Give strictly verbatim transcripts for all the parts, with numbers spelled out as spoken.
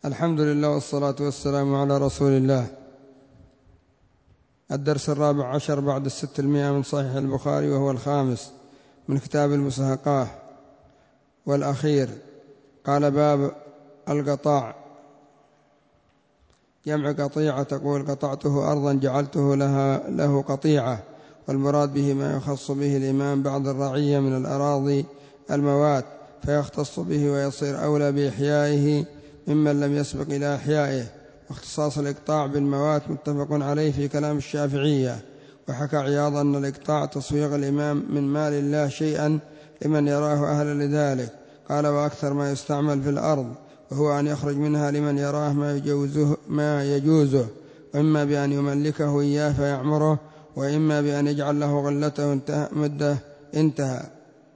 الحمد لله والصلاة والسلام على رسول الله. الدرس الرابع عشر بعد الستمائة من صحيح البخاري، وهو الخامس من كتاب المسهقاه والأخير. قال: باب القطاع. جمع قطيعة، تقول: قطعته أرضا جعلته لها له قطيعة، والمراد به ما يخص به الإمام بعض الرعية من الأراضي الموات، فيختص به ويصير أولى بإحيائه ممن لم يسبق إلى إحيائه. واختصاص الإقطاع بالموات متفق عليه في كلام الشافعية. وحكى عياض أن الإقطاع تصويغ الإمام من مال الله شيئا لمن يراه أهلا لذلك. قال: وأكثر ما يستعمل في الأرض، وهو أن يخرج منها لمن يراه ما يجوزه, ما يجوزه وإما بأن يملكه إياه فيعمره، وإما بأن يجعل له غلته مدة انتهى.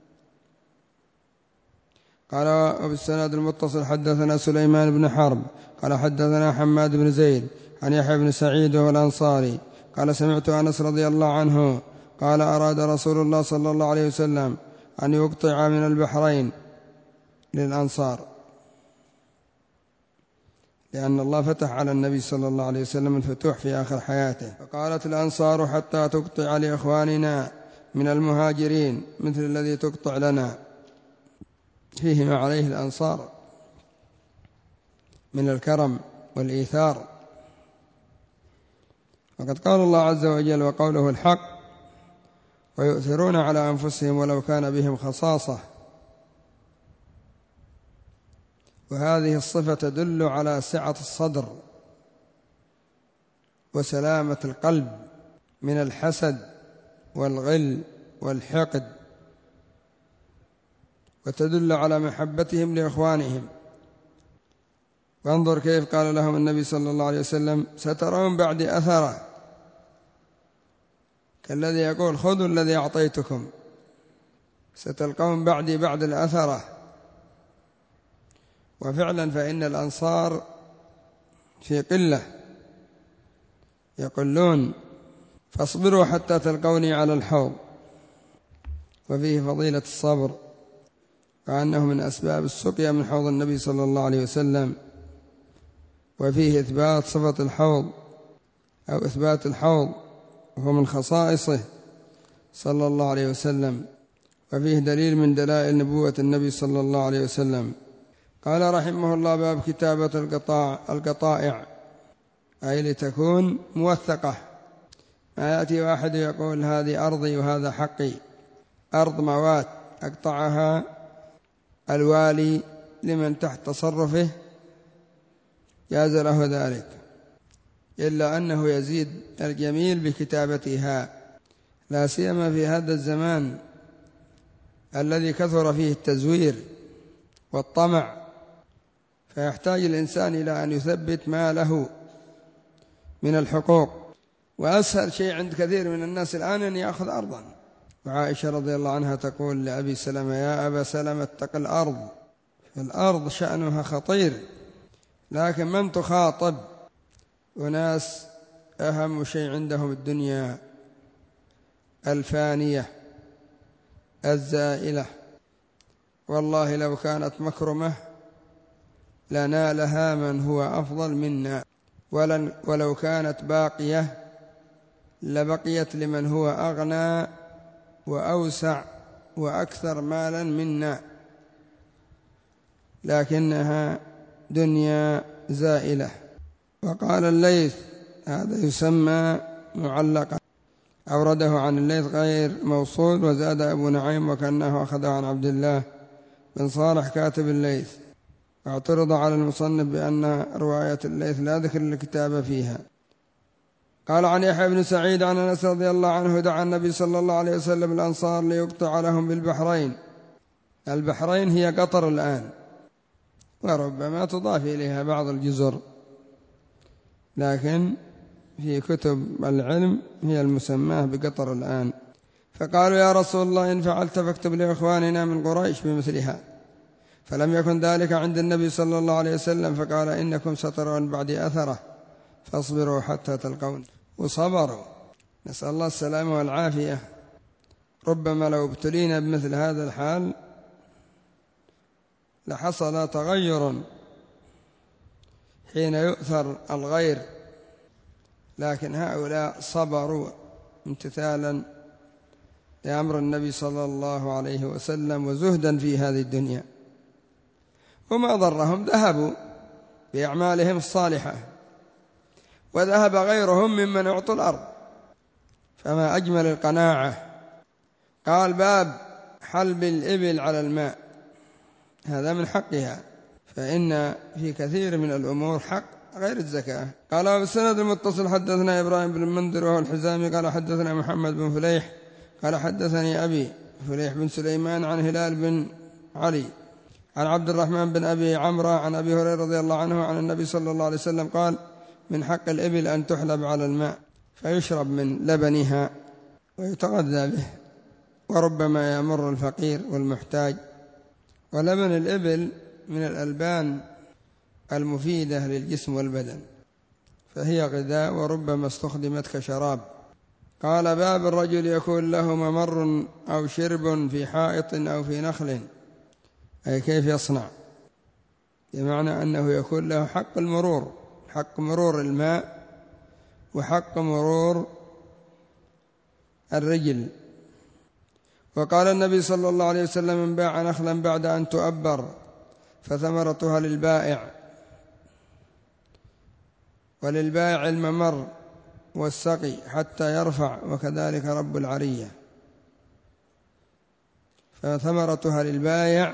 قال: وبالسند المتصل حدثنا سليمان بن حرب قال حدثنا حماد بن زيد عن يحيى بن سعيد والأنصاري قال: سمعت أنس رضي الله عنه قال: أراد رسول الله صلى الله عليه وسلم أن يقطع من البحرين للأنصار، لأن الله فتح على النبي صلى الله عليه وسلم الفتوح في آخر حياته. فقالت الأنصار: حتى تقطع لإخواننا من المهاجرين مثل الذي تقطع لنا. فيه ما عليه الأنصار من الكرم والإيثار. وقد قال الله عز وجل وقوله الحق: ويؤثرون على أنفسهم ولو كان بهم خصاصة. وهذه الصفة تدل على سعة الصدر وسلامة القلب من الحسد والغل والحقد، وتدل على محبتهم لإخوانهم. وانظر كيف قال لهم النبي صلى الله عليه وسلم: سترون بعد أثره، كالذي يقول: خذوا الذي أعطيتكم. ستلقون بعدي بعد الأثره. وفعلا فإن الأنصار في قلة يقولون: فاصبروا حتى تلقوني على الحوض. وفيه فضيلة الصبر، وأنه من أسباب السقيا من حوض النبي صلى الله عليه وسلم. وفيه إثبات صفة الحوض أو إثبات الحوض، وهو من خصائصه صلى الله عليه وسلم. وفيه دليل من دلائل نبوة النبي صلى الله عليه وسلم. قال رحمه الله: باب كتابة القطاع القطائع، أي لتكون موثقة. ما يأتي واحد يقول: هذه أرضي وهذا حقي، أرض موات أقطعها الوالي لمن تحت تصرفه، جاز له ذلك، إلا أنه يزيد الجميل بكتابتها، لا سيما في هذا الزمان الذي كثر فيه التزوير والطمع، فيحتاج الإنسان إلى أن يثبت ما له من الحقوق. وأسهل شيء عند كثير من الناس الآن أن يأخذ أرضا. وعائشة رضي الله عنها تقول لأبي سلمة: يا أبا سلمة اتق الأرض، فالأرض شأنها خطير. لكن من تخاطب وناس أهم شيء عندهم الدنيا الفانية الزائلة، والله لو كانت مكرمة لنالها من هو أفضل منا، ولو كانت باقية لبقيت لمن هو أغنى وأوسع وأكثر مالا منا، لكنها دنيا زائلة. وقال الليث: هذا يسمى معلقا، أورده عن الليث غير موصول. وزاد أبو نعيم: وكأنه أخذه عن عبد الله بن صالح كاتب الليث. واعترض على المصنف بأن رواية الليث لا ذكر الكتاب فيها. قال: عن يحيى بن سعيد عن أنس رضي الله عنه: دعا النبي صلى الله عليه وسلم الأنصار ليقطع لهم بالبحرين. البحرين هي قطر الآن، وربما تضاف إليها بعض الجزر، لكن في كتب العلم هي المسماه بقطر الآن. فقالوا: يا رسول الله، إن فعلت فاكتب لإخواننا من قريش بمثلها. فلم يكن ذلك عند النبي صلى الله عليه وسلم، فقال: إنكم سترون بعدي أثره، فاصبروا حتى تلقون. وصبروا، نسأل الله السلامة والعافية. ربما لو ابتلينا بمثل هذا الحال لحصل تغير حين يؤثر الغير، لكن هؤلاء صبروا امتثالا لأمر النبي صلى الله عليه وسلم وزهدا في هذه الدنيا، وما ضرهم، ذهبوا بأعمالهم الصالحة وذهب غيرهم ممن أعطوا الأرض، فما أجمل القناعة. قال: باب حلب الإبل على الماء، هذا من حقها، فإن في كثير من الأمور حق غير الزكاة. قال: بالسند المتصل حدثنا إبراهيم بن المنذر وهو الحزامي قال حدثنا محمد بن فليح قال حدثني أبي فليح بن سليمان عن هلال بن علي عن عبد الرحمن بن أبي عمرو عن أبي هريرة رضي الله عنه عن النبي صلى الله عليه وسلم قال: من حق الإبل أن تحلب على الماء فيشرب من لبنها ويتغذى به، وربما يمر الفقير والمحتاج. ولبن الإبل من الألبان المفيدة للجسم والبدن، فهي غذاء وربما استخدمت كشراب. قال: باب الرجل يكون له ممر أو شرب في حائط أو في نخل، أي كيف يصنع، بمعنى أنه يكون له حق المرور، حق مرور الماء وحق مرور الرجل. وقال النبي صلى الله عليه وسلم: من باع نخلا بعد أن تؤبر فثمرتها للبائع، وللبائع الممر والسقي حتى يرفع، وكذلك رب العرية، فثمرتها للبائع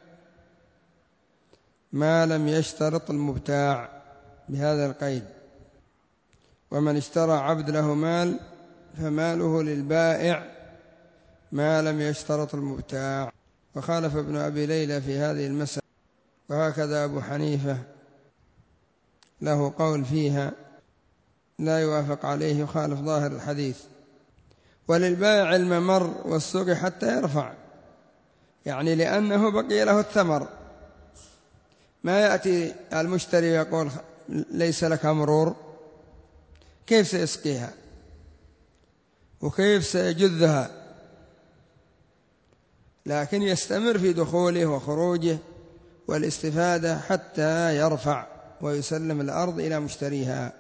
ما لم يشترط المبتاع بهذا القيد. ومن اشترى عبد له مال فماله للبائع ما لم يشترط المبتاع. وخالف ابن أبي ليلى في هذه المسألة، وهكذا أبو حنيفة له قول فيها لا يوافق عليه، يخالف ظاهر الحديث. وللبائع الممر والسوق حتى يرفع، يعني لأنه بقي له الثمر. ما يأتي المشتري ويقول ليس لك مرور، كيف سيسقيها وكيف سيجذها؟ لكن يستمر في دخوله وخروجه والاستفادة حتى يرفع ويسلم الأرض إلى مشتريها.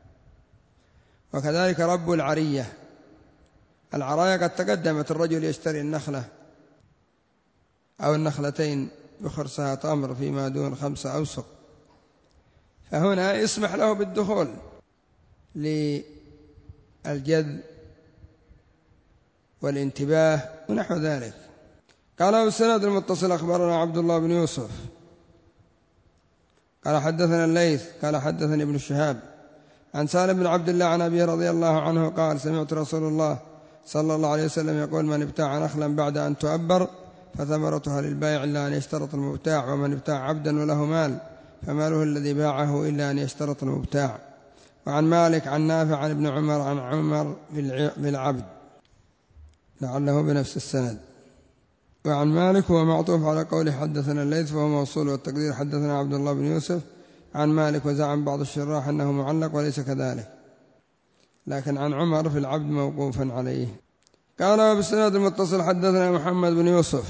وكذلك رب العرية، العراية قد تقدمت، الرجل يشتري النخلة أو النخلتين بخرسها تمر فيما دون خمسة أوسق، فهنا يسمح له بالدخول للجذب والانتباه ونحو ذلك. قال: والسند المتصل أخبرنا عبد الله بن يوسف قال حدثنا الليث قال حدثني ابن شهاب عن سالم بن عبد الله عن أبيه رضي الله عنه قال: سمعت رسول الله صلى الله عليه وسلم يقول: من ابتاع نخلا بعد أن تؤبر فثمرتها للبائع إلا أن يشترط المبتاع، ومن ابتاع عبدا وله مال فماله الذي باعه إلا أن يشترط المبتاع. وعن مالك عن نافع عن ابن عمر عن عمر بالعبد، لعله بنفس السند. وعن مالك هو معطوف على قوله حدثنا الليث، فهو موصول، والتقدير حدثنا عبد الله بن يوسف عن مالك. وزعم بعض الشراح أنه معلق وليس كذلك، لكن عن عمر في العبد موقوفا عليه. قال: بالسند المتصل حدثنا محمد بن يوسف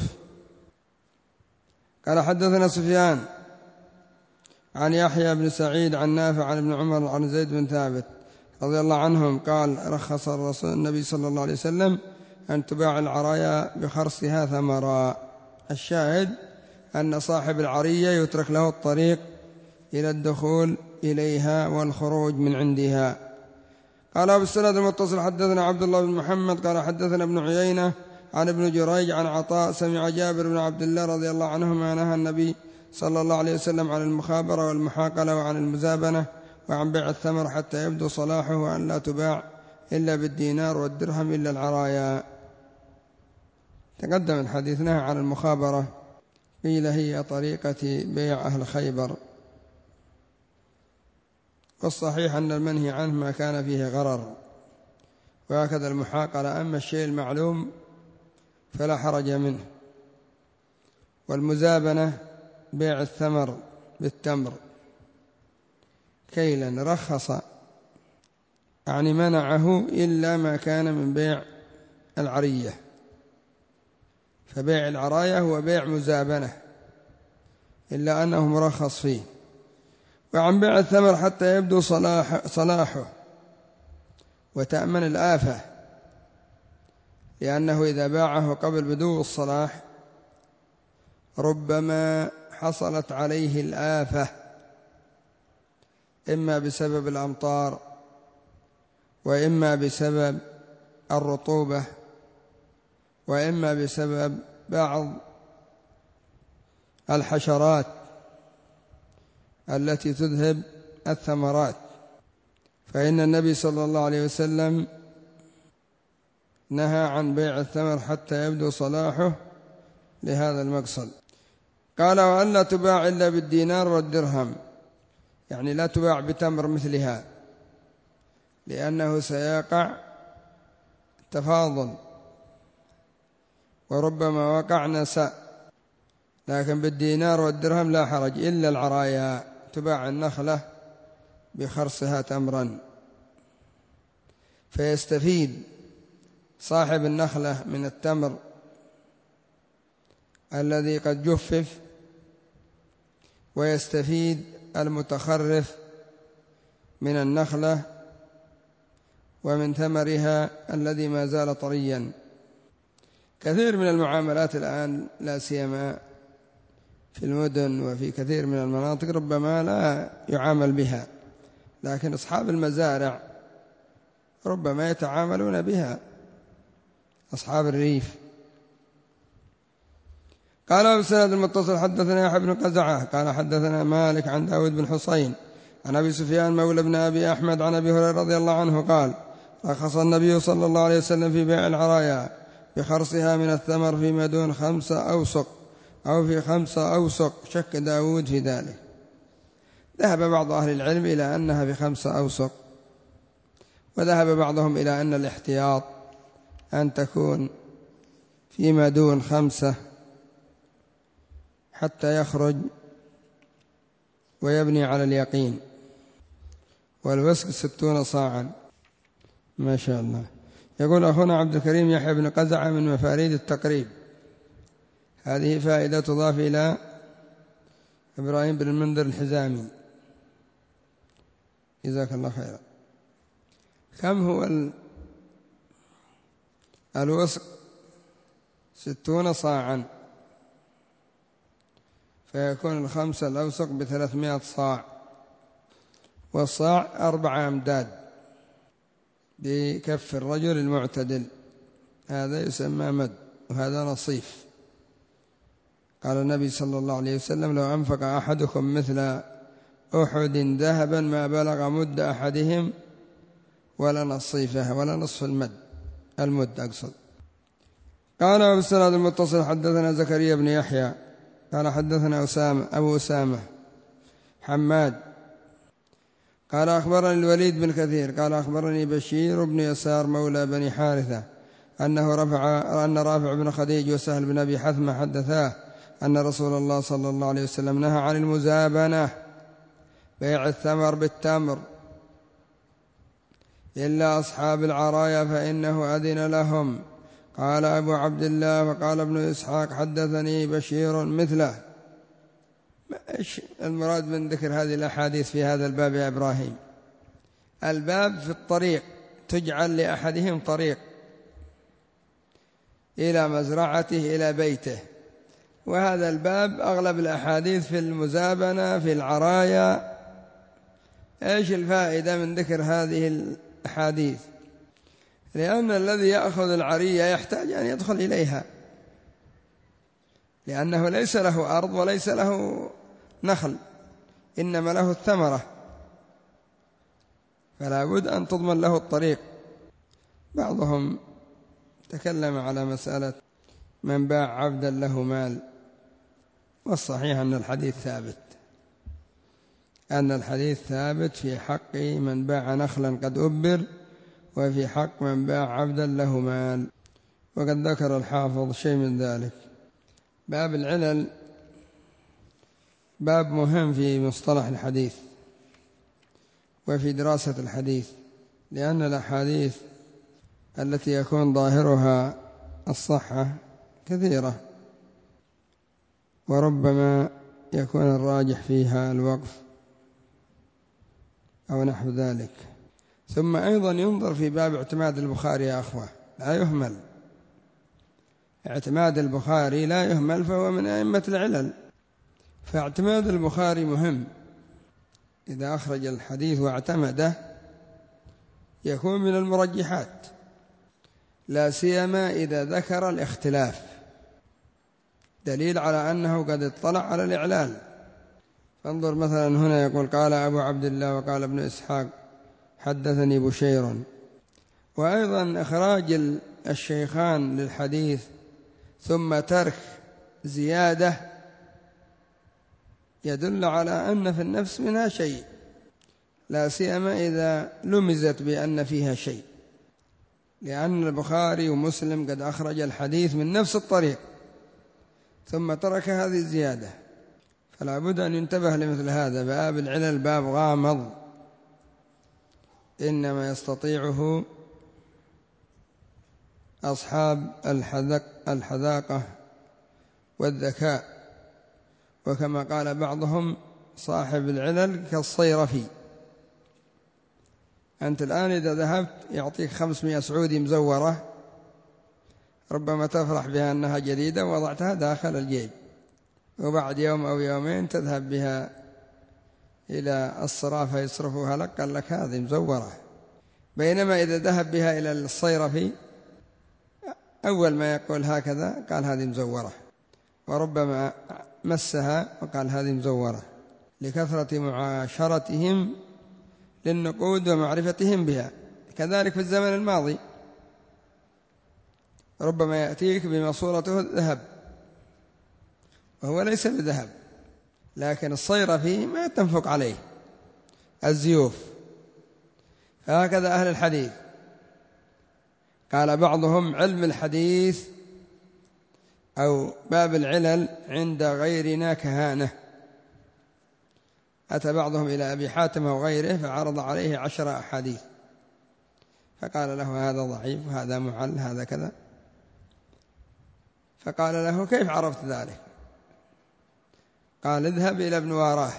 قال حدثنا سفيان عن يحيى بن سعيد عن نافع عن ابن عمر عن زيد بن ثابت رضي الله عنهم قال: رخص الرسول النبي صلى الله عليه وسلم أن تباع العرايا بخرصها ثمرا. الشاهد أن صاحب العرية يترك له الطريق إلى الدخول إليها والخروج من عندها. قال: بالسند المتصل حدثنا عبد الله بن محمد قال حدثنا ابن عيينة عن ابن جريج عن عطاء سمع جابر بن عبد الله رضي الله عنهما نهى النبي صلى الله عليه وسلم عن المخابرة والمحاقلة وعن المزابنة وعن بيع الثمر حتى يبدو صلاحه، وأن لا تباع إلا بالدينار والدرهم إلا العرايا. تقدم الحديث نهى عن المخابرة، قيل هي طريقة بيع أهل خيبر، والصحيح أن المنهي عنه ما كان فيه غرر، وهكذا المحاقلة. أما الشيء المعلوم فلا حرج منه. والمزابنة بيع الثمر بالتمر كيلا، رخص يعني منعه إلا ما كان من بيع العرية، فبيع العراية هو بيع مزابنة إلا أنه مرخص فيه. وعن بيع الثمر حتى يبدو صلاح صلاحه وتأمن الآفة، لأنه إذا باعه قبل بدو الصلاح ربما حصلت عليه الآفة، إما بسبب الأمطار وإما بسبب الرطوبة وإما بسبب بعض الحشرات التي تذهب الثمرات. فإن النبي صلى الله عليه وسلم نهى عن بيع الثمر حتى يبدو صلاحه لهذا المقصد. قال: وأن لا تباع إلا بالدينار والدرهم، يعني لا تباع بتمر مثلها، لأنه سيقع تفاضل وربما وقع نساء. لكن بالدينار والدرهم لا حرج، إلا العرايا تباع النخلة بخرصها تمرا، فيستفيد صاحب النخلة من التمر الذي قد جفف، ويستفيد المتخرف من النخلة ومن ثمرها الذي ما زال طريا. كثير من المعاملات الآن لا سيما في المدن وفي كثير من المناطق ربما لا يعامل بها، لكن أصحاب المزارع ربما يتعاملون بها، أصحاب الريف. قال: بسند المتصل حدثنا يحيى بن قزعة قال حدثنا مالك عن داود بن حسين عن أبي سفيان مولى بن أبي أحمد عن أبي هريرة رضي الله عنه قال: رخص النبي صلى الله عليه وسلم في بيع العرايا بخرصها من الثمر فيما دون خمسة أوسق أو في خمسة أوسق، شك داود في ذلك. ذهب بعض أهل العلم إلى أنها في خمسة أوسق، وذهب بعضهم إلى أن الاحتياط أن تكون فيما دون خمسة حتى يخرج ويبني على اليقين. والوسق ستون صاعا، ما شاء الله. يقول أخونا عبد الكريم يحيى بن قزعة من مفاريد التقريب. هذه فائدة تضاف إلى إبراهيم بن المنذر الحزامي، جزاك الله خيرا. كم هو الوسق؟ ستون صاعا، فيكون الخمسة الأوسق بثلاثمائة صاع، والصاع أربع أمداد بكف الرجل المعتدل، هذا يسمى مد وهذا نصيف. قال النبي صلى الله عليه وسلم: لو أنفق أحدكم مثل أحد ذهبا ما بلغ مد أحدهم ولا نصيفه ولا نصف المد المد أقصد. قال: وبالسند المتصل حدثنا زكريا بن يحيى قال حدثنا أسامة أبو أسامة حماد قال أخبرني الوليد بن كثير قال أخبرني بشير بن يسار مولى بني حارثة أنه رفع أن رافع بن خديج وسهل بن أبي حثمة حدثاه أن رسول الله صلى الله عليه وسلم نهى عن المزابنة، بيع الثمر بالتمر، إلا أصحاب العرايا فإنه أذن لهم. قال أبو عبد الله وقال ابن إسحاق حدثني بشير مثله. إيش المراد من ذكر هذه الأحاديث في هذا الباب يا إبراهيم؟ الباب في الطريق، تجعل لأحدهم طريق إلى مزرعته إلى بيته، وهذا الباب أغلب الأحاديث في المزابنة في العرايا. إيش الفائدة من ذكر هذه الأحاديث؟ لأن الذي يأخذ العرية يحتاج أن يدخل إليها، لأنه ليس له أرض وليس له نخل، إنما له الثمرة، فلا بد أن تضمن له الطريق. بعضهم تكلم على مسألة من باع عبدا له مال، والصحيح أن الحديث ثابت أن الحديث ثابت في حق من باع نخلا قد أبر، وفي حق من باع عبدا له مال، وقد ذكر الحافظ شيء من ذلك. باب العلل باب مهم في مصطلح الحديث وفي دراسة الحديث، لأن الأحاديث التي يكون ظاهرها الصحة كثيرة، وربما يكون الراجح فيها الوقف أو نحو ذلك. ثم أيضا ينظر في باب اعتماد البخاري يا أخوة، لا يهمل اعتماد البخاري، لا يهمل، فهو من أئمة العلل، فاعتماد البخاري مهم. إذا أخرج الحديث واعتمده يكون من المرجحات، لا سيما إذا ذكر الاختلاف، دليل على أنه قد اطلع على الإعلال. فانظر مثلا هنا يقول قال أبو عبد الله وقال ابن إسحاق حدثني بشير. وأيضا إخراج الشيخان للحديث ثم ترك زيادة يدل على أن في النفس منها شيء، لا سيما إذا لمزت بأن فيها شيء، لأن البخاري ومسلم قد أخرج الحديث من نفس الطريق ثم ترك هذه الزيادة، فلا بد أن ينتبه لمثل هذا. باب العلل باب غامض، إنما يستطيعه أصحاب الحذاقة والذكاء، وكما قال بعضهم صاحب العلل كالصيرفي. أنت الآن إذا ذهبت يعطيك خمسمائة سعودي مزورة، ربما تفرح بها أنها جديدة ووضعتها داخل الجيب، وبعد يوم أو يومين تذهب بها إلى الصرافة يصرفوها لك، قال لك هذه مزورة. بينما إذا ذهب بها إلى الصيرفي أول ما يقول هكذا قال هذه مزورة، وربما مسها وقال هذه مزورة، لكثرة معاشرتهم للنقود ومعرفتهم بها. كذلك في الزمن الماضي ربما يأتيك بما صورته الذهب وهو ليس بذهب، لكن الصيرفي ما تنفق عليه الزيوف. فهكذا أهل الحديث، قال بعضهم علم الحديث أو باب العلل عند غيرنا كهانة. أتى بعضهم إلى أبي حاتم وغيره فعرض عليه عشر أحاديث، فقال له هذا ضعيف وهذا معل هذا كذا، فقال له كيف عرفت ذلك؟ قال اذهب إلى ابن واراه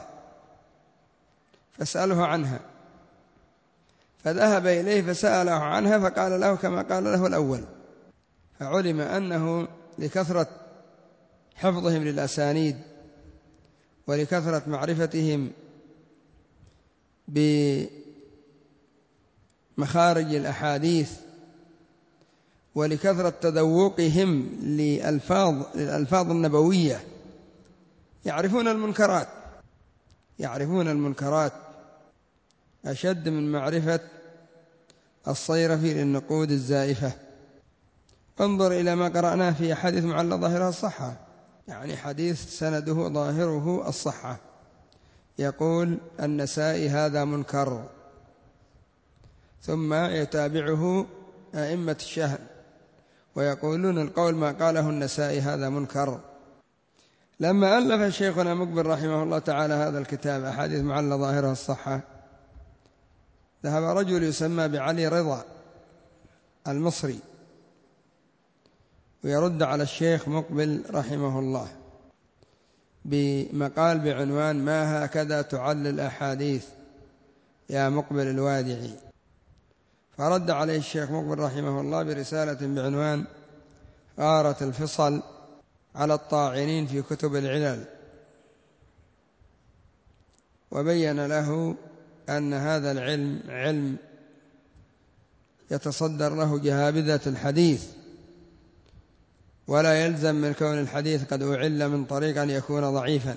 فاسأله عنها. فذهب إليه فسأله عنها فقال له كما قال له الأول، فعلم أنه لكثرة حفظهم للأسانيد ولكثرة معرفتهم بمخارج الأحاديث ولكثرة تذوقهم للألفاظ للألفاظ النبوية، يعرفون المنكرات يعرفون المنكرات أشد من معرفة الصيرفي للنقود الزائفة. انظر إلى ما قرأناه في حديث معلّ ظاهرها الصحة، يعني حديث سنده ظاهره الصحة، يقول النسائي هذا منكر، ثم يتابعه أئمة الشهر ويقولون القول ما قاله النسائي هذا منكر. لما ألف شيخنا مقبل رحمه الله تعالى هذا الكتاب أحاديث معلّ ظاهرها الصحة، ذهب رجل يسمى بعلي رضا المصري ويرد على الشيخ مقبل رحمه الله بمقال بعنوان ما هكذا تعلل أحاديث يا مقبل الوادعي. فرد عليه الشيخ مقبل رحمه الله برسالة بعنوان غارة الفصل على الطاعنين في كتب العلل، وبين له أن هذا العلم علم يتصدر له جهابذة الحديث، ولا يلزم من كون الحديث قد أعل من طريق أن يكون ضعيفا.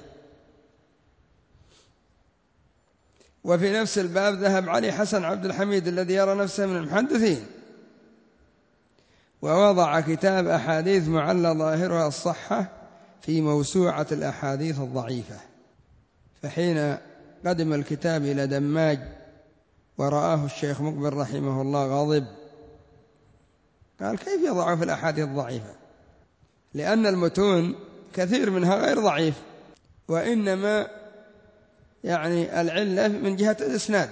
وفي نفس الباب ذهب علي حسن عبد الحميد الذي يرى نفسه من المحدثين ووضع كتاب أحاديث معلّ ظاهرها الصحة في موسوعة الأحاديث الضعيفة. فحين قدم الكتاب إلى دماج ورآه الشيخ مقبل رحمه الله غضب، قال كيف يضع في الأحاديث الضعيفة؟ لأن المتون كثير منها غير ضعيف، وإنما يعني العلة من جهة الإسناد،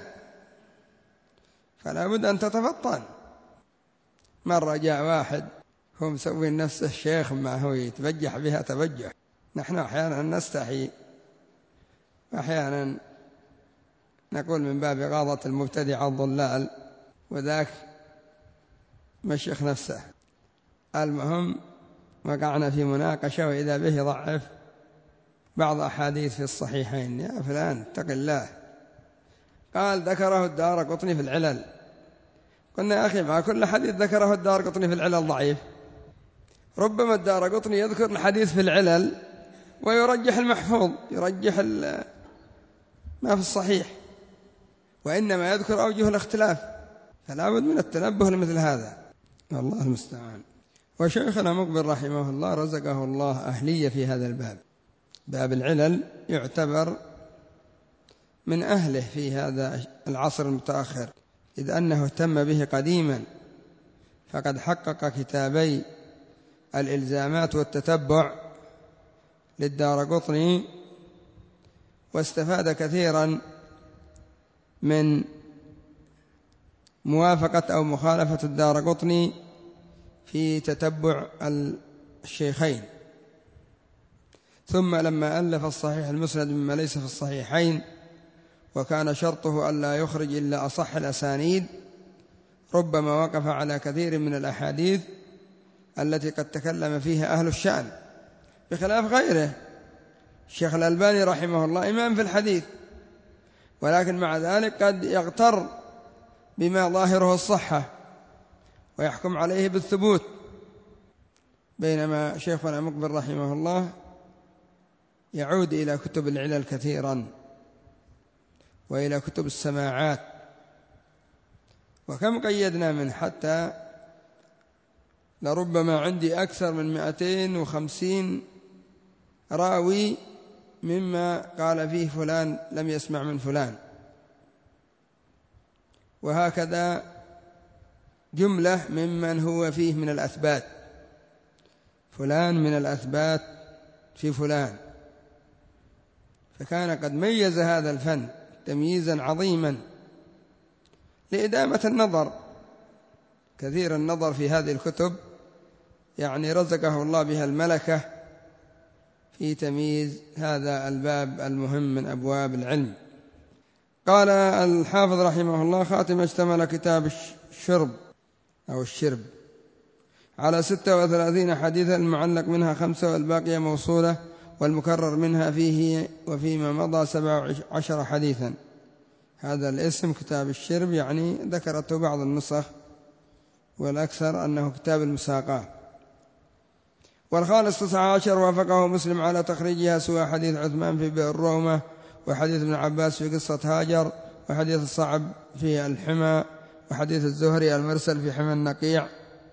فلا بد أن تتفطن. مرة جاء واحد هو مسوي نفسه الشيخ ما هو يتبجح بها تبجح، نحن أحيانا نستحي، أحيانا نقول من باب غاضة المبتدع الضلال، وذاك مشيخ نفسه. المهم وقعنا في مناقشة وإذا به يضعف بعض أحاديث في الصحيحين. يا فلان اتق الله، قال ذكره الدارقطني في العلل. قلنا يا أخي مع كل حديث ذكره الدارقطني في العلل ضعيف. ربما الدارقطني يذكر الحديث في العلل ويرجح المحفوظ، يرجح ما في الصحيح، وإنما يذكر أوجه الاختلاف، فلا بد من التنبه لمثل هذا، والله المستعان. وشيخنا مقبل رحمه الله رزقه الله أهلية في هذا الباب، باب العلل يعتبر من أهله في هذا العصر المتأخر، إذ أنه اهتم به قديما، فقد حقق كتابي الإلزامات والتتبع للدارقطني، واستفاد كثيرا من موافقة أو مخالفة الدارقطني في تتبع الشيخين. ثم لما ألف الصحيح المسند مما ليس في الصحيحين، وكان شرطه ألا يخرج إلا أصح الأسانيد، ربما وقف على كثير من الأحاديث التي قد تكلم فيها أهل الشأن بخلاف غيره. الشيخ الألباني رحمه الله إمام في الحديث، ولكن مع ذلك قد يغتر بما ظاهره الصحة ويحكم عليه بالثبوت، بينما شيخنا مقبل رحمه الله يعود إلى كتب العلل كثيرا وإلى كتب السماعات، وكم قيدنا منه، حتى لربما عندي أكثر من مئتين وخمسين راوي مما قال فيه فلان لم يسمع من فلان، وهكذا جملة ممن هو فيه من الأثبات، فلان من الأثبات في فلان. فكان قد ميز هذا الفن تمييزا عظيما لإدامة النظر، كثير النظر في هذه الكتب، يعني رزقه الله بها الملكة في تمييز هذا الباب المهم من أبواب العلم. قال الحافظ رحمه الله: خاتم اشتمل كتاب الشرب أو الشرب على ستة وثلاثين حديثا، المعلق منها خمسة والباقية موصولة، والمكرر منها فيه وفيما مضى سبع عشر حديثا. هذا الاسم كتاب الشرب يعني ذكرته بعض النسخ، والأكثر أنه كتاب المساقاة. والخامس تسعة عشر وافقه مسلم على تخريجها سوى حديث عثمان في بئر الرومة، وحديث ابن عباس في قصة هاجر، وحديث الصعب في الحمى، وحديث الزهري المرسل في حمى النقيع،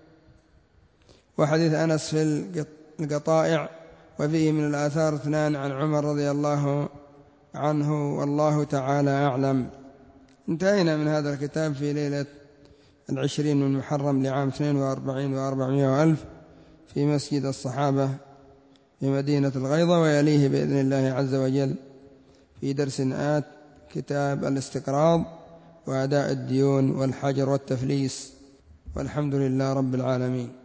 وحديث أنس في القطائع، وفيه من الآثار اثنان عن عمر رضي الله عنه، والله تعالى أعلم. انتهينا من هذا الكتاب في ليلة العشرين من محرم لعام اثنين وأربعين وأربعمائة وألف في مسجد الصحابة في مدينة الغيضة، ويليه بإذن الله عز وجل في درس آت كتاب الاستقراض وأداء الديون والحجر والتفليس، والحمد لله رب العالمين.